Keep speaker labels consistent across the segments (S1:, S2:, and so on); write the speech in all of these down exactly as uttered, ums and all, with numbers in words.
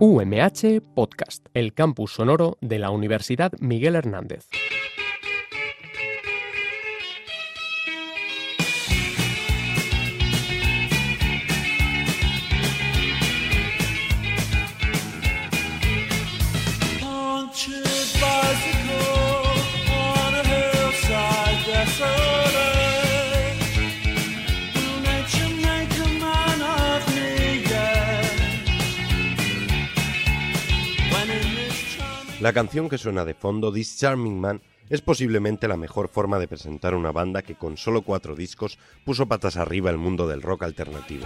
S1: U M H Podcast, el campus sonoro de la Universidad Miguel Hernández.
S2: La canción que suena de fondo, This Charming Man, es posiblemente la mejor forma de presentar una banda que con solo cuatro discos puso patas arriba el mundo del rock alternativo.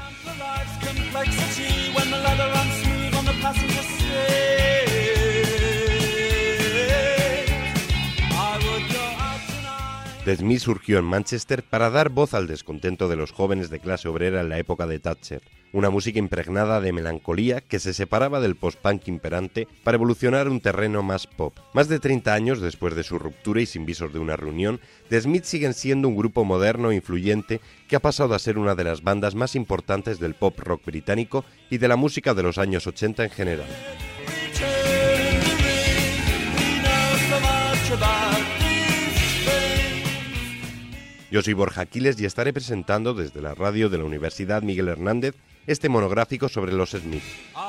S2: The Smiths surgió en Manchester para dar voz al descontento de los jóvenes de clase obrera en la época de Thatcher, una música impregnada de melancolía que se separaba del post-punk imperante para evolucionar a un terreno más pop. Más de treinta años después de su ruptura y sin visos de una reunión, The Smiths siguen siendo un grupo moderno e influyente que ha pasado a ser una de las bandas más importantes del pop rock británico y de la música de los años ochenta en general. Yo soy Borja Aquiles y estaré presentando desde la radio de la Universidad Miguel Hernández este monográfico sobre los Smiths.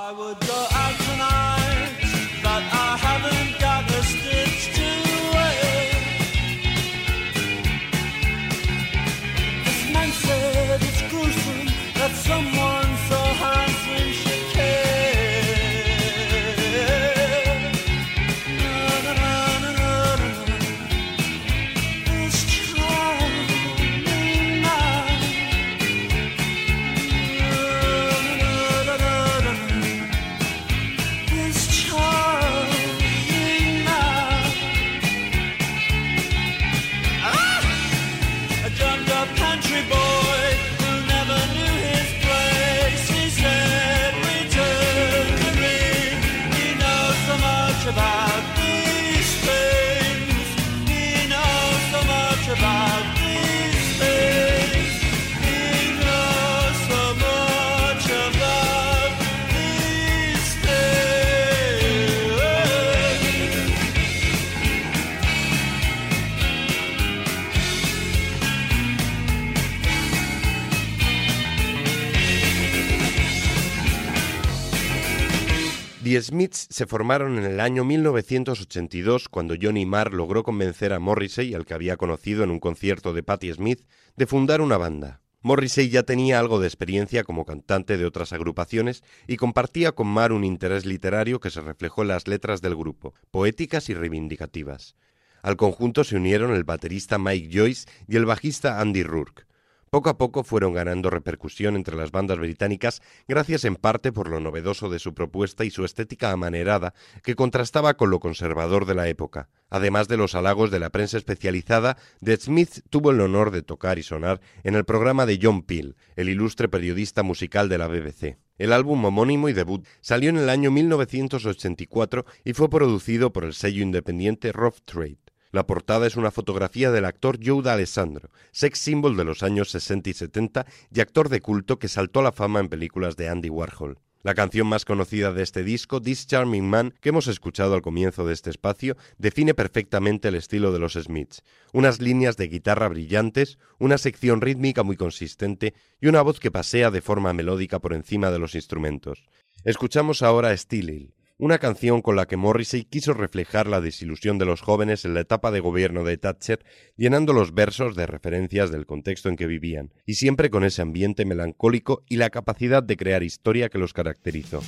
S2: The Smiths se formaron en el año mil novecientos ochenta y dos cuando Johnny Marr logró convencer a Morrissey, al que había conocido en un concierto de Patti Smith, de fundar una banda. Morrissey ya tenía algo de experiencia como cantante de otras agrupaciones y compartía con Marr un interés literario que se reflejó en las letras del grupo, poéticas y reivindicativas. Al conjunto se unieron el baterista Mike Joyce y el bajista Andy Rourke. Poco a poco fueron ganando repercusión entre las bandas británicas gracias en parte por lo novedoso de su propuesta y su estética amanerada que contrastaba con lo conservador de la época. Además de los halagos de la prensa especializada, The Smiths tuvo el honor de tocar y sonar en el programa de John Peel, el ilustre periodista musical de la B B C. El álbum homónimo y debut salió en el año mil novecientos ochenta y cuatro y fue producido por el sello independiente Rough Trade. La portada es una fotografía del actor Joe D'Alessandro, sex symbol de los años sesenta y setenta y actor de culto que saltó a la fama en películas de Andy Warhol. La canción más conocida de este disco, This Charming Man, que hemos escuchado al comienzo de este espacio, define perfectamente el estilo de los Smiths. Unas líneas de guitarra brillantes, una sección rítmica muy consistente y una voz que pasea de forma melódica por encima de los instrumentos. Escuchamos ahora a Still Ill, una canción con la que Morrissey quiso reflejar la desilusión de los jóvenes en la etapa de gobierno de Thatcher, llenando los versos de referencias del contexto en que vivían, y siempre con ese ambiente melancólico y la capacidad de crear historia que los caracterizó.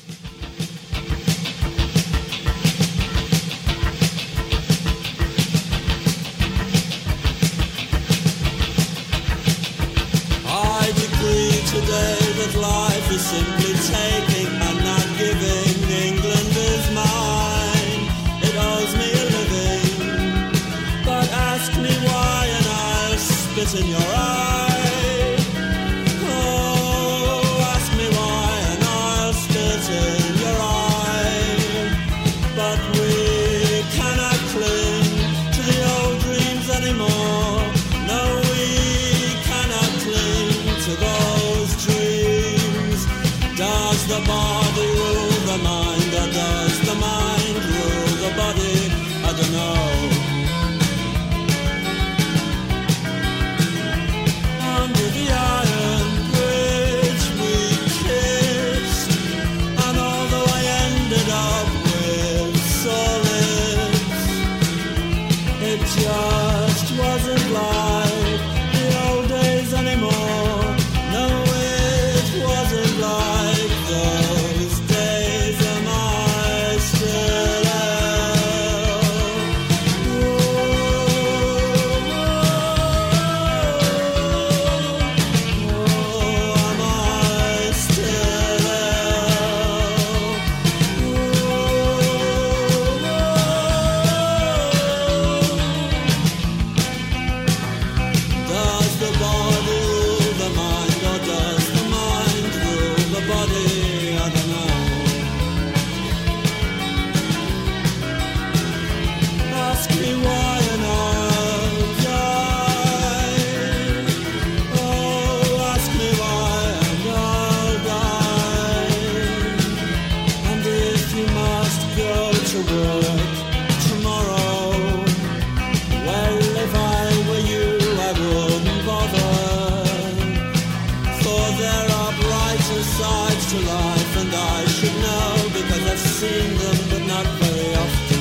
S3: I decree today that life is simply taking and not giving. England is mine, it owes me a living, but ask me why and I'll spit in your eye. Oh, ask me why and I'll spit in your eye. But we cannot cling to the old dreams anymore. No, we cannot cling to those dreams. Does the body rule the mind? sides to life, and I should know because I've seen them, but not very often.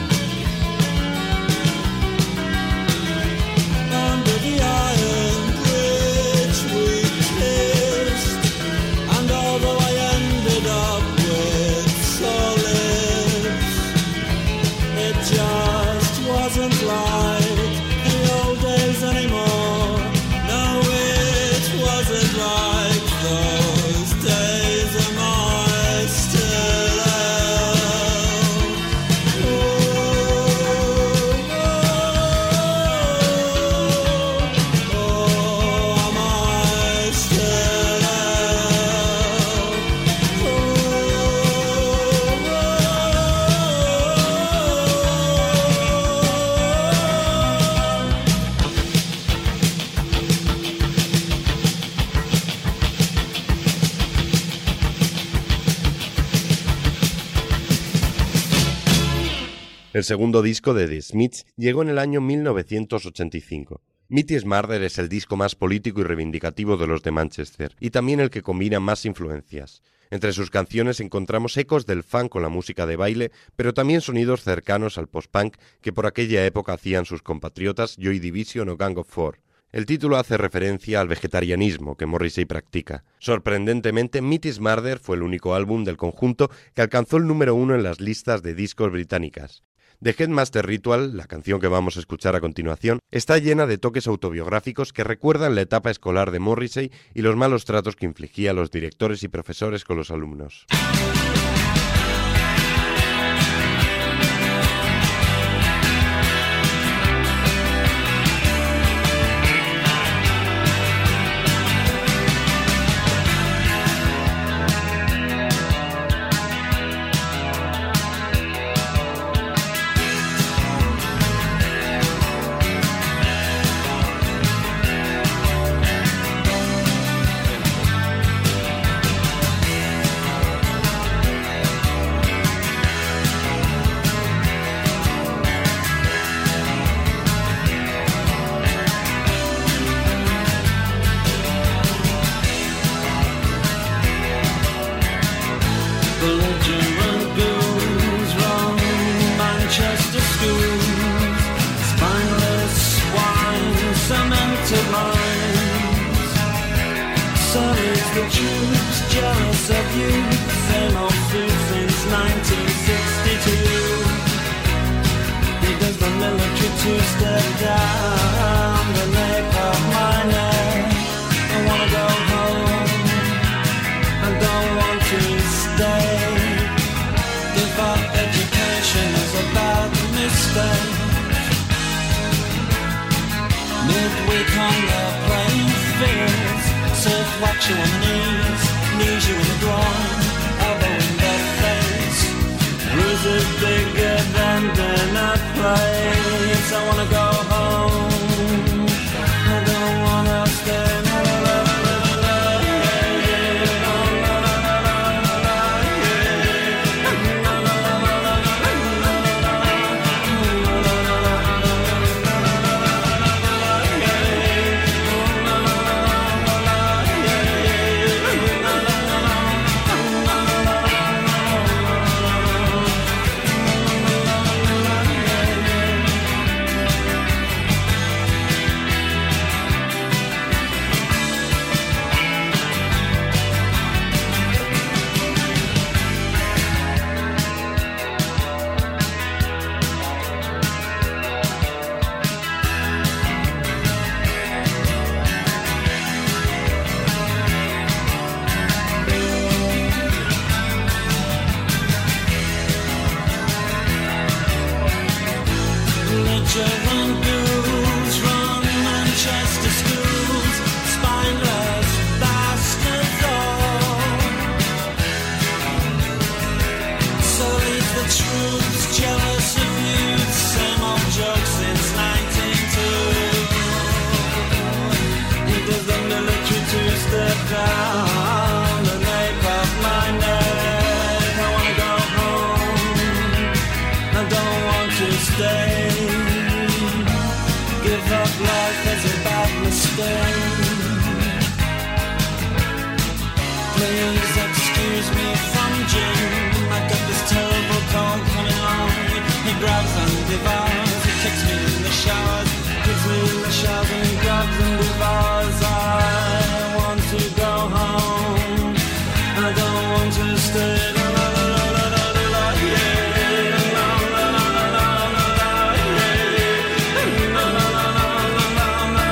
S3: Under the iron bridge we kissed, and although I ended up with sore lips, it just wasn't like the old days anymore. No, it wasn't like those days. Am I still out? Oh, oh, oh, am I still out? Oh,
S2: El segundo disco de The Smiths llegó en el año mil novecientos ochenta y cinco. Meet Is Murder es el disco más político y reivindicativo de los de Manchester, y también el que combina más influencias. Entre sus canciones encontramos ecos del funk con la música de baile, pero también sonidos cercanos al post-punk que por aquella época hacían sus compatriotas Joy Division o Gang of Four. El título hace referencia al vegetarianismo que Morrissey practica. Sorprendentemente, Meet Is Murder fue el único álbum del conjunto que alcanzó el número uno en las listas de discos británicas. The Headmaster Ritual, la canción que vamos a escuchar a continuación, está llena de toques autobiográficos que recuerdan la etapa escolar de Morrissey y los malos tratos que infligía a los directores y profesores con los alumnos.
S3: belligerent goons run Manchester schools, spineless swine, cemented minds. So is the troops jealous of you, same old food since nineteen sixty-two. Does the military two-step down the nape of my neck? I wanna go home, I don't want to stay. Give up education is a bad mistake. Midweek on the playing fields, surf watch you on the knees, knees you in the groin, elbow in the face. Bruises bigger than dinner plates. I wanna go home, I don't wanna stay. want to stay. La, la, la, la, la, la, la, la, yeah. La, la, la, la, la, la, la, yeah. La, la, la, la, la, la,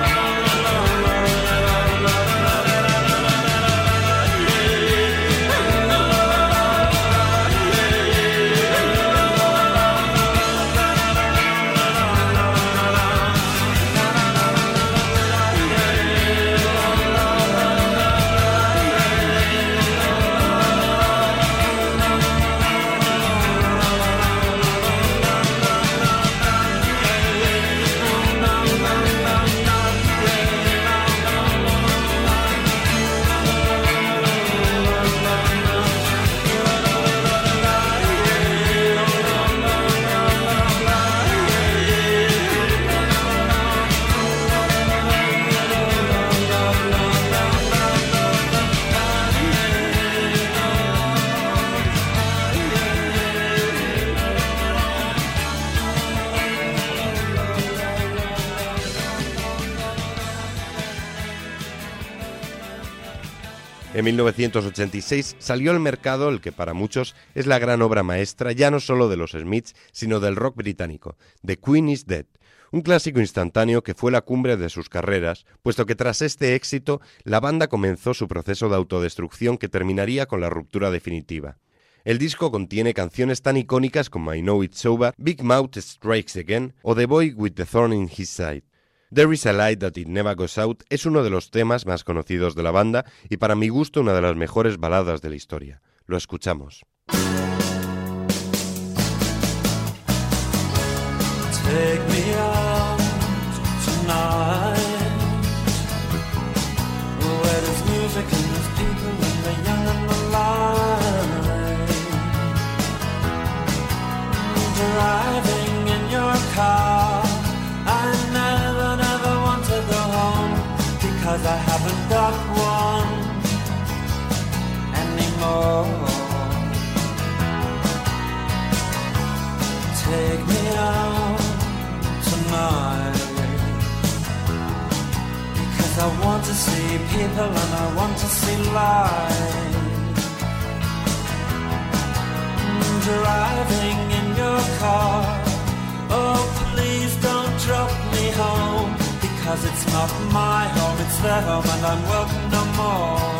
S2: En mil novecientos ochenta y seis salió al mercado el que para muchos es la gran obra maestra ya no solo de los Smiths, sino del rock británico, The Queen is Dead, un clásico instantáneo que fue la cumbre de sus carreras, puesto que tras este éxito la banda comenzó su proceso de autodestrucción que terminaría con la ruptura definitiva. El disco contiene canciones tan icónicas como I Know It's Over, Big Mouth Strikes Again o The Boy with the Thorn in His Side. There is a Light That It Never Goes Out es uno de los temas más conocidos de la banda y para mi gusto una de las mejores baladas de la historia. Lo escuchamos.
S3: Take me out tonight, where there's music and there's people and the young and the light. Driving in your car, I never, never want to go home, because I haven't got one anymore. Take me out tonight, because I want to see people and I want to see light. Driving in your car, oh please don't drop me home, because it's not my home, it's their home and I'm welcome no more.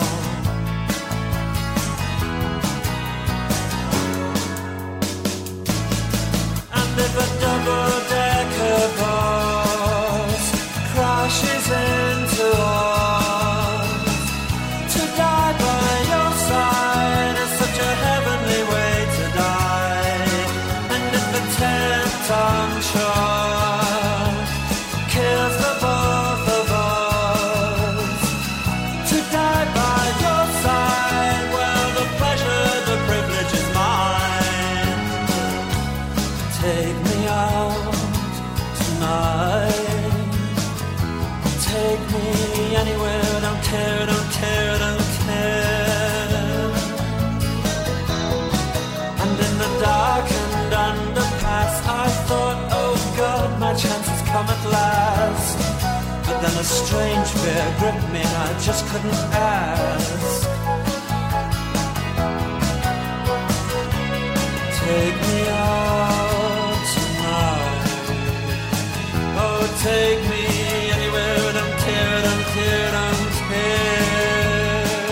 S3: And if a double-decker bus crashes into us, to die by your side is such a heavenly way to die. And if a ten-ton truck kills the both of us, to die by your side, well, the pleasure, the privilege is mine. Take me out tonight, take me anywhere, don't care, don't care, don't care. And in the darkened underpass, I thought, oh God, my chance has come at last. But then a strange fear gripped me and I just couldn't ask. Take me out tonight, oh take me anywhere, don't care, don't care, don't care.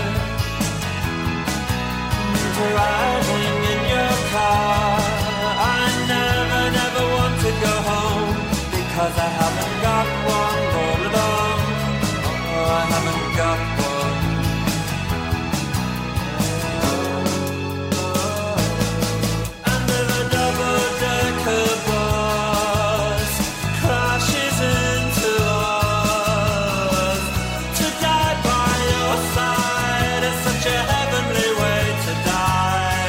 S3: Driving in your car, I never, never want to go home, because I haven't got one all alone. Oh, I haven't got one. And if a double-decker bus crashes into us, to die by your side is such a heavenly way to die.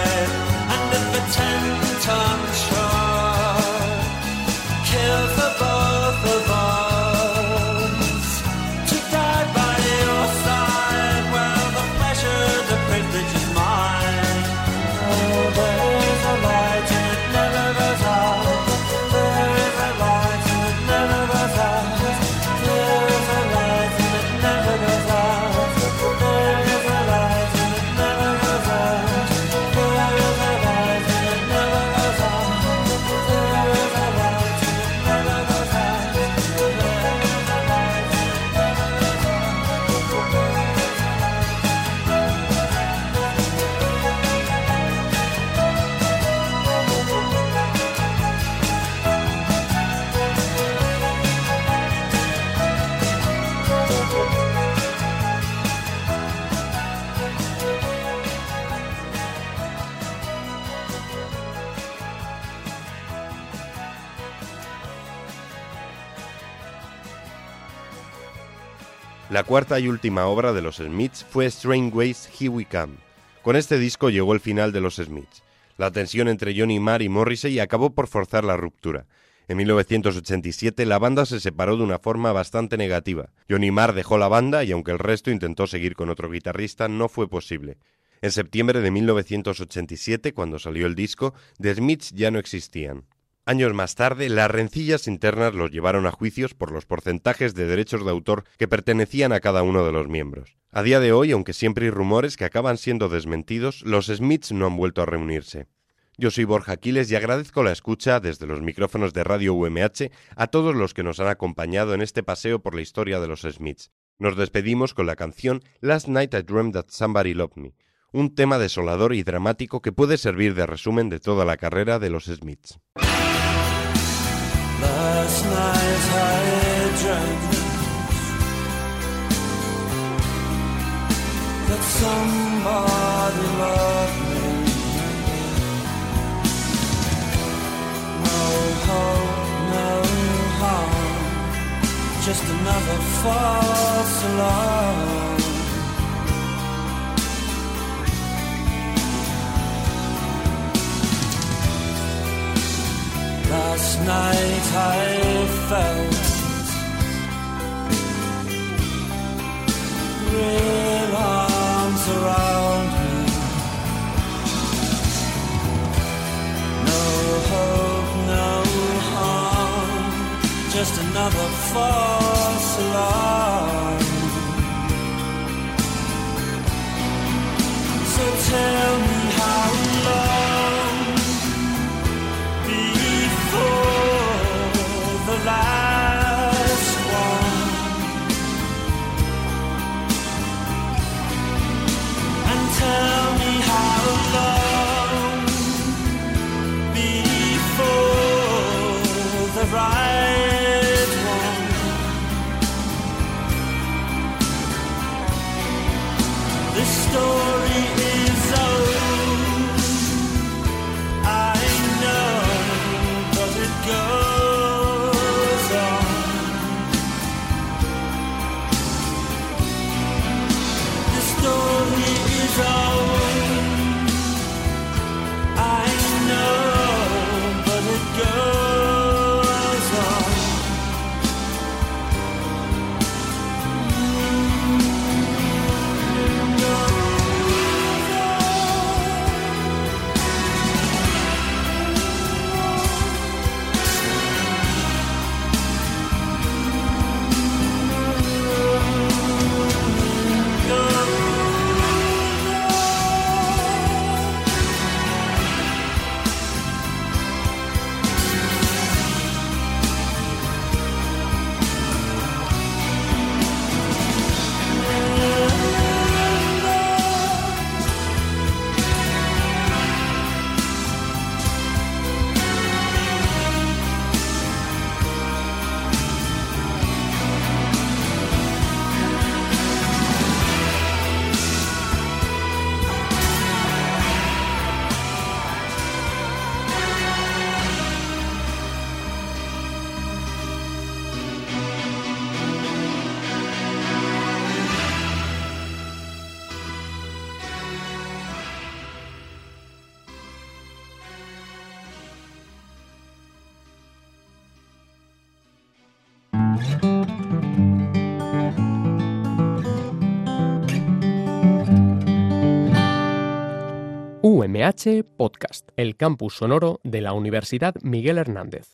S2: La cuarta y última obra de los Smiths fue Strange Ways, Here We Come. Con este disco llegó el final de los Smiths. La tensión entre Johnny Marr y Morrissey acabó por forzar la ruptura. En mil novecientos ochenta y siete la banda se separó de una forma bastante negativa. Johnny Marr dejó la banda y aunque el resto intentó seguir con otro guitarrista, no fue posible. En septiembre de mil novecientos ochenta y siete, cuando salió el disco, The Smiths ya no existían. Años más tarde, las rencillas internas los llevaron a juicios por los porcentajes de derechos de autor que pertenecían a cada uno de los miembros. A día de hoy, aunque siempre hay rumores que acaban siendo desmentidos, los Smiths no han vuelto a reunirse. Yo soy Borja Aquiles y agradezco la escucha desde los micrófonos de Radio U M H a todos los que nos han acompañado en este paseo por la historia de los Smiths. Nos despedimos con la canción Last Night I Dreamed That Somebody Loved Me, un tema desolador y dramático que puede servir de resumen de toda la carrera de los Smiths.
S3: Last night I dreamt that somebody loved me. No hope, no harm, just another false alarm. Last night I felt real arms around me. No hope, no harm, just another false alarm. So tell me how long before the last one, and tell me how long before the right one. This story is old, I know, but it goes on. This story is old, I know, but it goes on.
S1: U M H Podcast, el campus sonoro de la Universidad Miguel Hernández.